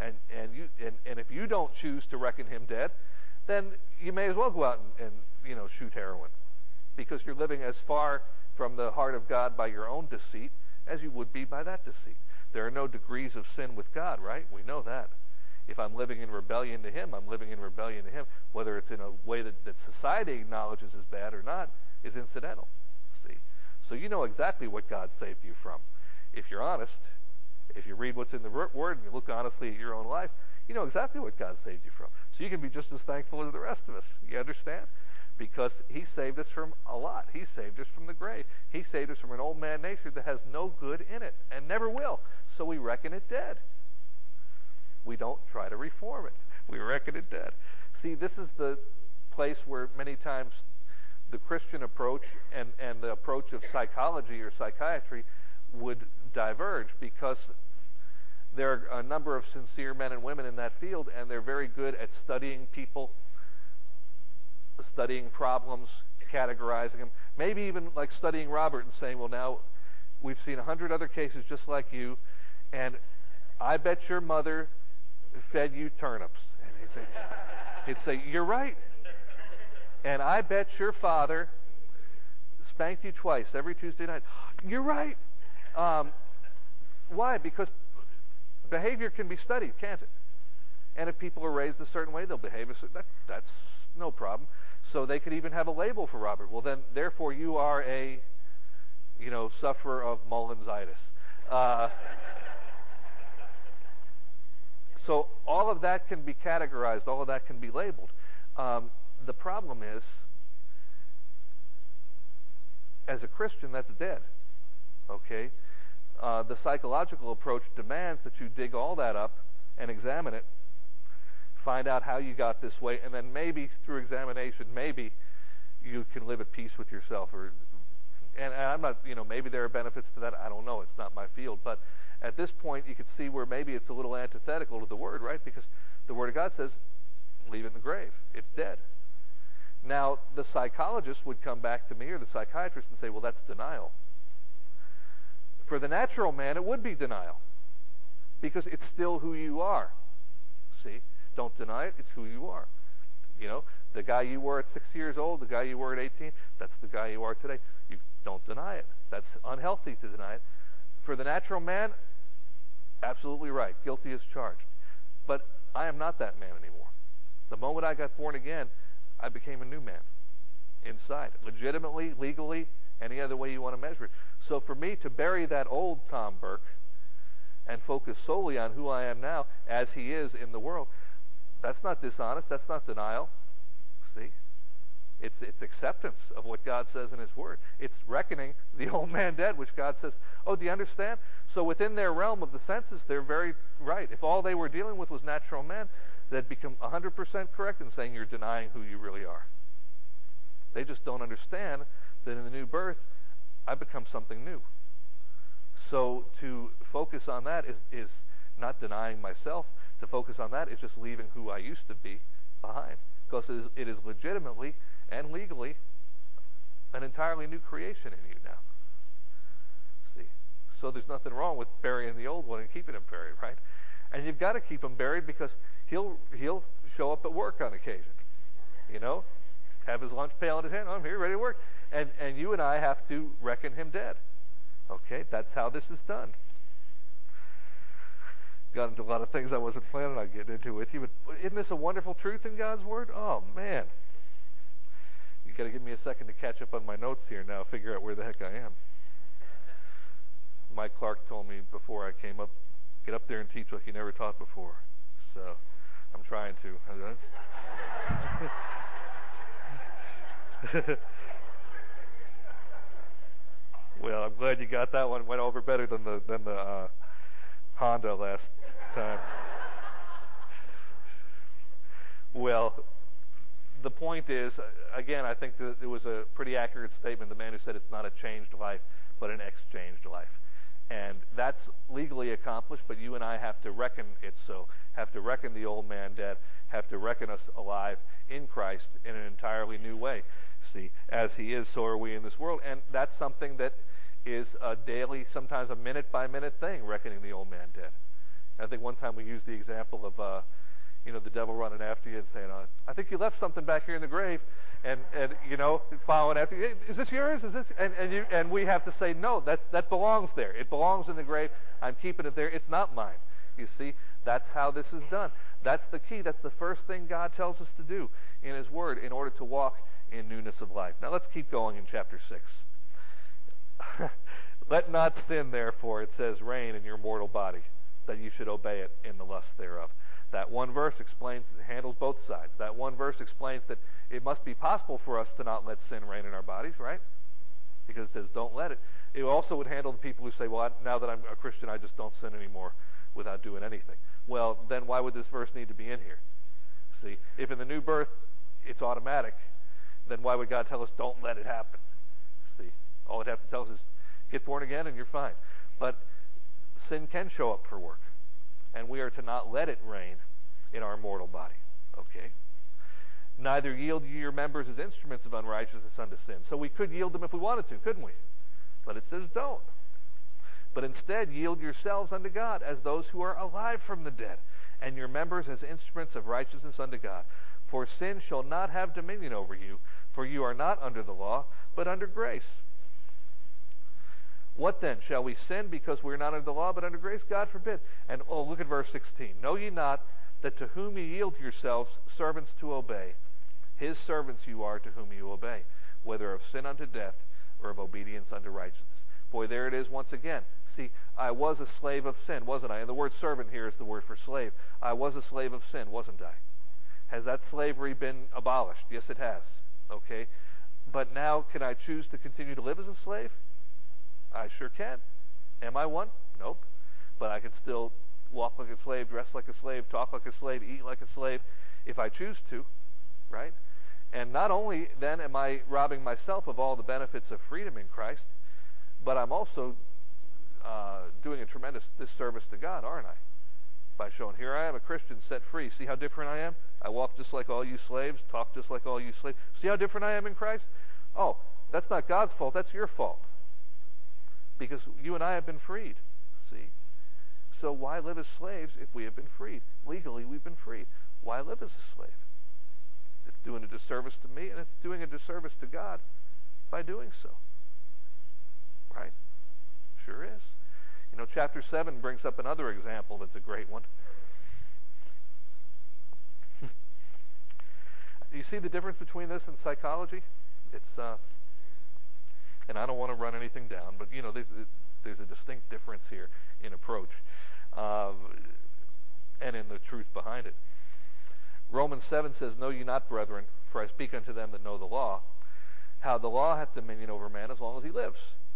Speaker 1: And and you and, and if you don't choose to reckon him dead, then you may as well go out and, and you know shoot heroin, because you're living as far from the heart of God by your own deceit as you would be by that deceit. There are no degrees of sin with God, right? We know that. If I'm living in rebellion to him, I'm living in rebellion to him. Whether it's in a way that, that society acknowledges as bad or not is incidental. See? So you know exactly what God saved you from. If you're honest, if you read what's in the Word and you look honestly at your own life, you know exactly what God saved you from. So you can be just as thankful as the rest of us. You understand? Because he saved us from a lot. He saved us from the grave. He saved us from an old man nature that has no good in it and never will. So we reckon it dead. We don't try to reform it. We reckon it dead. See, this is the place where many times the Christian approach and, and the approach of psychology or psychiatry would diverge, because there are a number of sincere men and women in that field, and they're very good at studying people, studying problems, categorizing them, maybe even like studying Robert and saying, well, now we've seen a hundred other cases just like you, and I bet your mother fed you turnips. And he'd say, he'd say, you're right. And I bet your father spanked you twice every Tuesday night. You're right. Um, why? Because behavior can be studied, can't it? And if people are raised a certain way, they'll behave a certain that, that's no problem. So they could even have a label for Robert. Well, then, therefore, you are a, you know, sufferer of Mullensitis. Uh, so all of that can be categorized. All of that can be labeled. Um, the problem is, as a Christian, that's dead. Okay? Uh, the psychological approach demands that you dig all that up and examine it, find out how you got this way, and then maybe through examination, maybe you can live at peace with yourself. Or, and, and I'm not, you know, maybe there are benefits to that. I don't know. It's not my field. But at this point, you can see where maybe it's a little antithetical to the Word, right? Because the Word of God says, leave it in the grave. It's dead. Now, the psychologist would come back to me, or the psychiatrist, and say, well, that's denial. For the natural man, it would be denial, because it's still who you are. See? Don't deny it. It's who you are. You know, the guy you were at six years old, the guy you were at eighteen, that's the guy you are today. You don't deny it. That's unhealthy to deny it. For the natural man, absolutely right. Guilty as charged. But I am not that man anymore. The moment I got born again, I became a new man inside, legitimately, legally, any other way you want to measure it. So for me to bury that old Tom Burke and focus solely on who I am now as he is in the world, that's not dishonest. That's not denial. See? It's it's acceptance of what God says in His Word. It's reckoning the old man dead, which God says, oh, do you understand? So within their realm of the senses, they're very right. If all they were dealing with was natural man, they'd become one hundred percent correct in saying you're denying who you really are. They just don't understand that in the new birth, I become something new. So to focus on that is, is not denying myself. To focus on that is just leaving who I used to be behind. Because it is, it is legitimately and legally an entirely new creation in you now. See? So there's nothing wrong with burying the old one and keeping him buried, right? And you've got to keep him buried because he'll he'll show up at work on occasion. You know? Have his lunch pail in his hand. Oh, I'm here, ready to work. And and you and I have to reckon him dead. Okay? That's how this is done. Got into a lot of things I wasn't planning on getting into with you, but isn't this a wonderful truth in God's Word? Oh, man. You got to give me a second to catch up on my notes here now, figure out where the heck I am. Mike Clark told me before I came up, get up there and teach like you never taught before. So I'm trying to. Well, I'm glad you got that one. Went over better than the than the uh, Honda last time. Well, the point is, again, I think that it was a pretty accurate statement. The man who said it's not a changed life, but an exchanged life. And that's legally accomplished, but you and I have to reckon it so. Have to reckon the old man dead. Have to reckon us alive in Christ in an entirely new way. See, as he is, so are we in this world. And that's something that is a daily, sometimes a minute-by-minute thing, reckoning the old man dead. I think one time we used the example of, uh, you know, the devil running after you and saying, uh, I think you left something back here in the grave. And, and you know, following after you, hey, is this yours? Is this? And, and, you, and we have to say, no, that, that belongs there. It belongs in the grave. I'm keeping it there. It's not mine. You see, that's how this is done. That's the key. That's the first thing God tells us to do in His Word in order to walk in newness of life. Now let's keep going in chapter six. Let not sin, therefore, it says, reign in your mortal body, that you should obey it in the lust thereof. That one verse explains, handles both sides. That one verse explains that it must be possible for us to not let sin reign in our bodies, right? Because it says, don't let it. It also would handle the people who say, well, I, now that I'm a Christian, I just don't sin anymore without doing anything. Well, then why would this verse need to be in here? See, if in the new birth it's automatic, then why would God tell us, don't let it happen? See, all it has to tell us is, get born again and you're fine. But sin can show up for work. And we are to not let it reign in our mortal body. Okay? Neither yield ye your members as instruments of unrighteousness unto sin. So we could yield them if we wanted to, couldn't we? But it says don't. But instead yield yourselves unto God as those who are alive from the dead, and your members as instruments of righteousness unto God. For sin shall not have dominion over you, for you are not under the law, but under grace. What then? Shall we sin because we are not under the law, but under grace? God forbid. And oh, look at verse sixteen. Know ye not that to whom ye yield yourselves servants to obey, His servants you are to whom you obey, whether of sin unto death or of obedience unto righteousness. Boy, there it is once again. See, I was a slave of sin, wasn't I? And the word servant here is the word for slave. I was a slave of sin, wasn't I? Has that slavery been abolished? Yes, it has. Okay? But now, can I choose to continue to live as a slave? I sure can. Am I one? Nope. But I can still walk like a slave, dress like a slave, talk like a slave, eat like a slave, if I choose to, right? And not only then am I robbing myself of all the benefits of freedom in Christ, but I'm also uh, doing a tremendous disservice to God, aren't I? By showing, here I am, a Christian set free. See how different I am? I walk just like all you slaves, talk just like all you slaves. See how different I am in Christ? Oh, that's not God's fault, that's your fault. Because you and I have been freed, see? So why live as slaves if we have been freed? Legally, we've been freed. Why live as a slave? It's doing a disservice to me, and it's doing a disservice to God by doing so. Right? Sure is. You know, chapter seven brings up another example that's a great one. You see the difference between this and psychology? It's, uh, and I don't want to run anything down, but, you know, there's, there's a distinct difference here in approach uh, and in the truth behind it. Romans seven says, Know ye not, brethren, for I speak unto them that know the law, how the law hath dominion over man as long as he lives.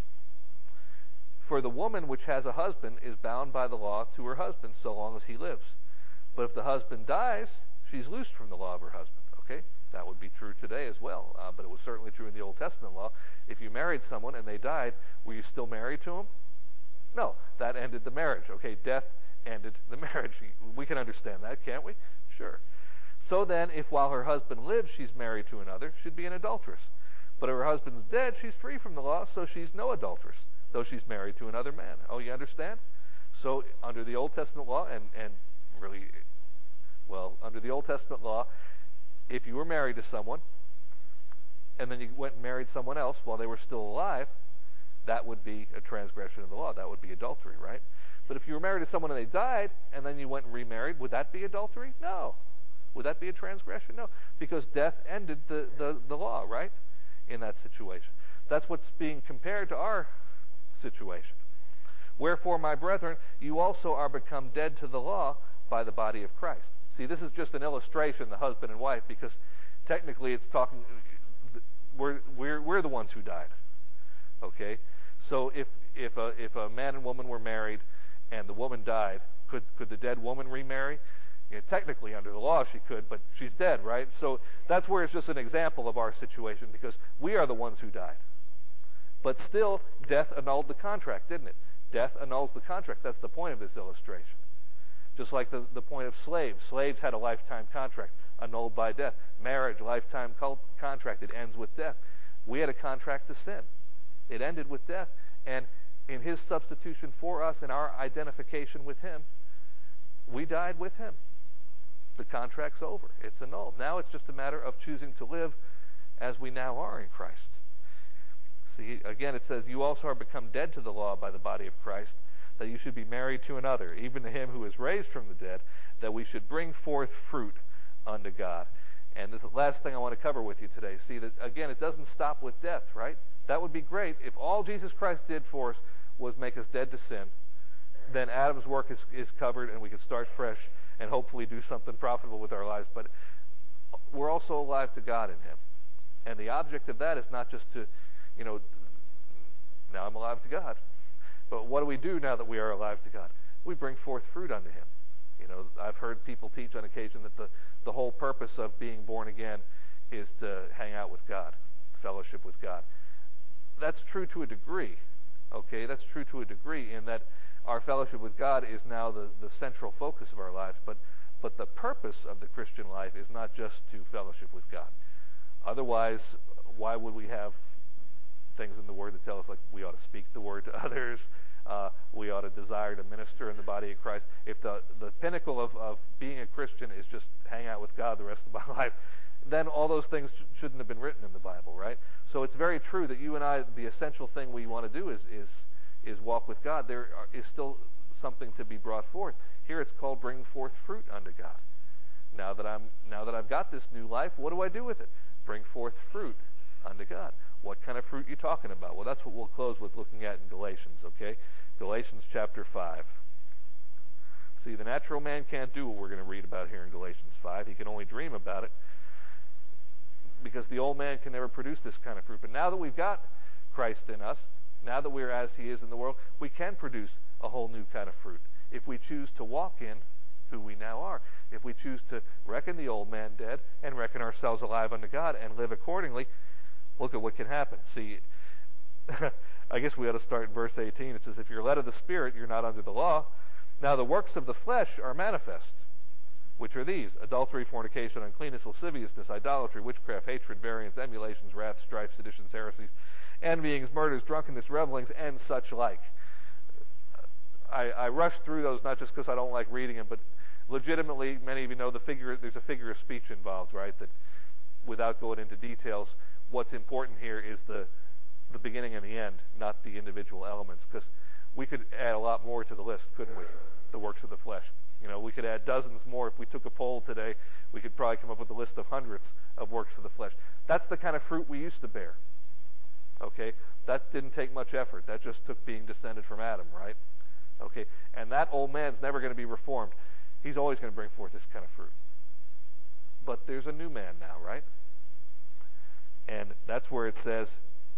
Speaker 1: For the woman which has a husband is bound by the law to her husband so long as he lives. But if the husband dies, she's loosed from the law of her husband. Okay? That would be true today as well, uh, but it was certainly true in the Old Testament law. If you married someone and they died, were you still married to him? No, that ended the marriage. Okay, death ended the marriage. We can understand that, can't we? Sure. So then, if while her husband lives she's married to another, she'd be an adulteress. But if her husband's dead, she's free from the law, so she's no adulteress, though she's married to another man. Oh, you understand? So under the Old Testament law, and, and really, well, under the Old Testament law, if you were married to someone, and then you went and married someone else while they were still alive, that would be a transgression of the law. That would be adultery, right? But if you were married to someone and they died, and then you went and remarried, would that be adultery? No. Would that be a transgression? No. Because death ended the, the, the law, right? In that situation. That's what's being compared to our situation. Wherefore, my brethren, you also are become dead to the law by the body of Christ. See, this is just an illustration, the husband and wife, because technically it's talking, we're, we're, we're the ones who died. Okay? So if, if, a, if a man and woman were married and the woman died, could, could the dead woman remarry? You know, technically under the law she could, but she's dead, right? So that's where it's just an example of our situation, because we are the ones who died. But still, death annulled the contract, didn't it? Death annuls the contract. That's the point of this illustration. Just like the, the point of slaves. Slaves had a lifetime contract annulled by death. Marriage, lifetime contract. It ends with death. We had a contract to sin. It ended with death. And in his substitution for us and our identification with him, We died with him. The contract's over. It's annulled. Now it's just a matter of choosing to live as we now are in Christ. See, again, it says, you also are become dead to the law by the body of Christ, that you should be married to another, even to him who is raised from the dead, that we should bring forth fruit unto God. And this is the last thing I want to cover with you today. See, that again, it doesn't stop with death, right? That would be great if all Jesus Christ did for us was make us dead to sin. Then Adam's work is, is covered, and we can start fresh and hopefully do something profitable with our lives. But we're also alive to God in him. And the object of that is not just to, you know, now I'm alive to God. But what do we do now that we are alive to God? We bring forth fruit unto him. You know, I've heard people teach on occasion that the, the whole purpose of being born again is to hang out with God, fellowship with God. That's true to a degree, okay? That's true to a degree in that our fellowship with God is now the, the central focus of our lives, but, but the purpose of the Christian life is not just to fellowship with God. Otherwise, why would we have things in the Word that tell us, like, we ought to speak the Word to others, uh, we ought to desire to minister in the body of Christ? If the, the pinnacle of, of being a Christian is just hang out with God the rest of my life, then all those things sh- shouldn't have been written in the Bible, right? So it's very true that you and I, the essential thing we want to do is is is walk with God. There are, is still something to be brought forth. Here it's called bring forth fruit unto God. Now that I'm now that I've got this new life, what do I do with it? Bring forth fruit unto God. What kind of fruit are you talking about? Well, that's what we'll close with looking at in Galatians, okay? Galatians chapter five. See, the natural man can't do what we're going to read about here in Galatians five. He can only dream about it, because the old man can never produce this kind of fruit. But now that we've got Christ in us, now that we're as he is in the world, we can produce a whole new kind of fruit if we choose to walk in who we now are. If we choose to reckon the old man dead and reckon ourselves alive unto God and live accordingly, look at what can happen. See, I guess we ought to start in verse eighteen. It says, if you're led of the Spirit, you're not under the law. Now the works of the flesh are manifest, which are these: adultery, fornication, uncleanness, lasciviousness, idolatry, witchcraft, hatred, variance, emulations, wrath, strife, seditions, heresies, envyings, murders, drunkenness, revelings, and such like. I, I rushed through those not just because I don't like reading them, but legitimately, many of you know the figure. There's a figure of speech involved, right? That, without going into details, what's important here is the the beginning and the end, not the individual elements. Because we could add a lot more to the list, couldn't we? The works of the flesh. You know, we could add dozens more. If we took a poll today, we could probably come up with a list of hundreds of works of the flesh. That's the kind of fruit we used to bear. Okay? That didn't take much effort. That just took being descended from Adam, right? Okay? And that old man's never going to be reformed. He's always going to bring forth this kind of fruit. But there's a new man now, right? And that's where it says,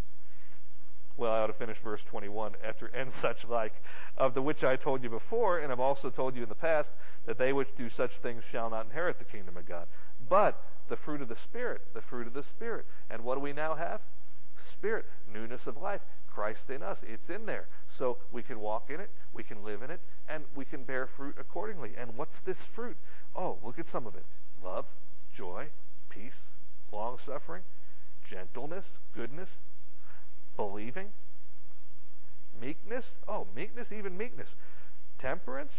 Speaker 1: well, I ought to finish verse twenty-one, after and such like, of the which I told you before, and have also told you in the past, that they which do such things shall not inherit the kingdom of God. But the fruit of the Spirit, the fruit of the Spirit. And what do we now have? Spirit, newness of life, Christ in us. It's in there. So we can walk in it, we can live in it, and we can bear fruit accordingly. And what's this fruit? Oh, look at some of it. Love, joy, peace, long-suffering, gentleness, goodness, believing, meekness. Oh, meekness, even meekness. Temperance.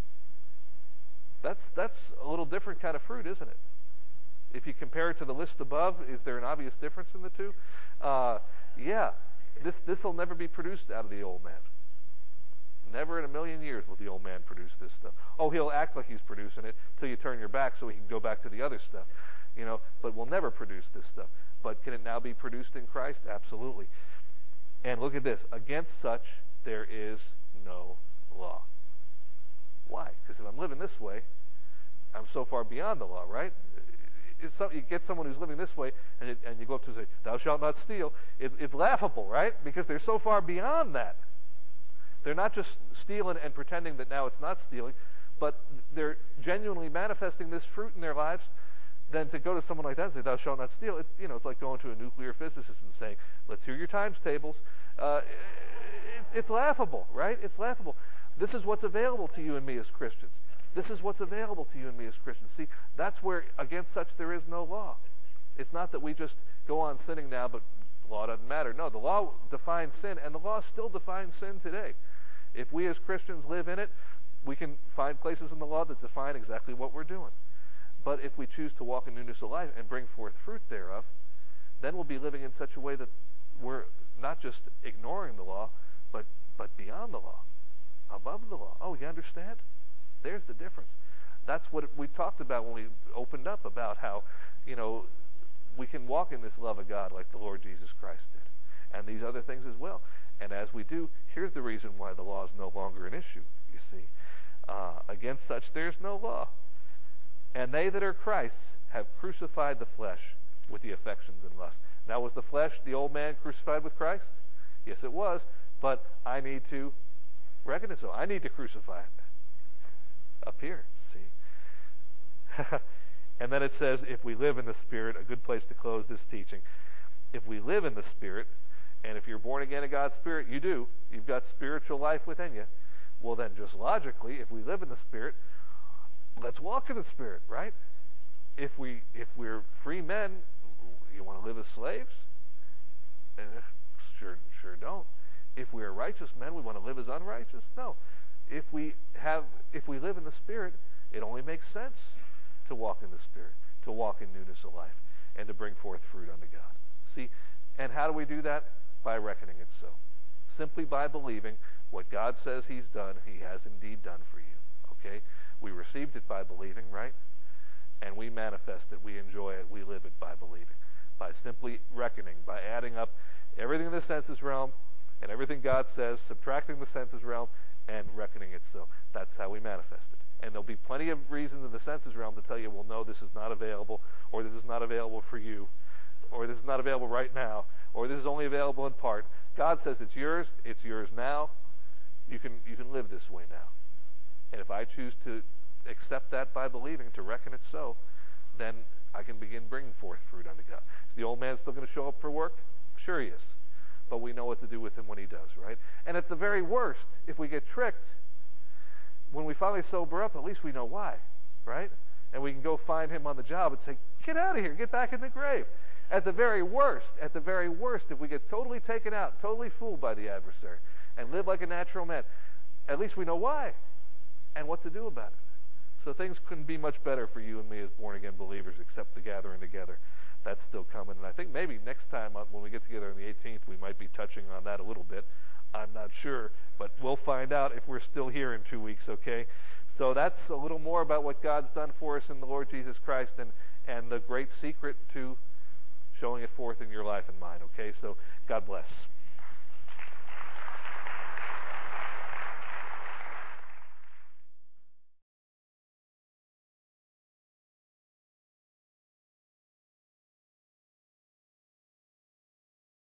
Speaker 1: That's that's a little different kind of fruit, isn't it? If you compare it to the list above, is there an obvious difference in the two? Uh, yeah. This this will never be produced out of the old man. Never in a million years will the old man produce this stuff. Oh, he'll act like he's producing it till you turn your back so he can go back to the other stuff. You know, but we'll never produce this stuff. But can it now be produced in Christ? Absolutely. And look at this. Against such there is no law. Why? Because if I'm living this way, I'm so far beyond the law, right? It's some, you get someone who's living this way, and, it, and you go up to and say, thou shalt not steal. It, it's laughable, right? Because they're so far beyond that. They're not just stealing and pretending that now it's not stealing, but they're genuinely manifesting this fruit in their lives. Then to go to someone like that and say, thou shalt not steal, it's, you know, it's like going to a nuclear physicist and saying, let's hear your times tables. Uh, it, it's laughable, right? It's laughable. This is what's available to you and me as Christians. This is what's available to you and me as Christians. See, that's where against such there is no law. It's not that we just go on sinning now, but the law doesn't matter. No, the law defines sin, and the law still defines sin today. If we as Christians live in it, we can find places in the law that define exactly what we're doing. But if we choose to walk in newness of life and bring forth fruit thereof, then we'll be living in such a way that we're not just ignoring the law, but, but beyond the law, above the law. Oh, you understand? There's the difference. That's what we talked about when we opened up about how, you know, we can walk in this love of God like the Lord Jesus Christ did, and these other things as well. And as we do, here's the reason why the law is no longer an issue, you see. Uh, against such there is no law. And they that are Christ's have crucified the flesh with the affections and lusts. Now, was the flesh, the old man, crucified with Christ? Yes, it was. But I need to reckon it so. I need to crucify it. Up here, see? And then it says, if we live in the Spirit, a good place to close this teaching. If we live in the Spirit, and if you're born again in God's Spirit, you do. You've got spiritual life within you. Well, then, just logically, if we live in the Spirit, let's walk in the Spirit, right? If we if we're free men, you want to live as slaves? Eh, sure, sure don't. If we are righteous men, we want to live as unrighteous? No. If we have, if we live in the Spirit, it only makes sense to walk in the Spirit, to walk in newness of life, and to bring forth fruit unto God. See, and how do we do that? By reckoning it so. Simply by believing what God says He's done, He has indeed done for you. Okay? We received it by believing, right? And we manifest it, we enjoy it, we live it by believing. By simply reckoning, by adding up everything in the senses realm and everything God says, subtracting the senses realm, and reckoning it so. That's how we manifest it. And there'll be plenty of reasons in the senses realm to tell you, well, no, this is not available, or this is not available for you, or this is not available right now, or this is only available in part. God says it's yours, it's yours now. You can you can live this way now. And if I choose to accept that by believing, to reckon it so, then I can begin bringing forth fruit unto God. Is the old man still going to show up for work? Sure he is. But we know what to do with him when he does, right? And at the very worst, if we get tricked, when we finally sober up, at least we know why, right? And we can go find him on the job and say, get out of here, get back in the grave. At the very worst, at the very worst, if we get totally taken out, totally fooled by the adversary, and live like a natural man, at least we know why and what to do about it. So things couldn't be much better for you and me as born-again believers except the gathering together. That's still coming. And I think maybe next time when we get together on the eighteenth, we might be touching on that a little bit. I'm not sure, but we'll find out if we're still here in two weeks, okay? So that's a little more about what God's done for us in the Lord Jesus Christ and, and the great secret to showing it forth in your life and mine, okay? So God bless.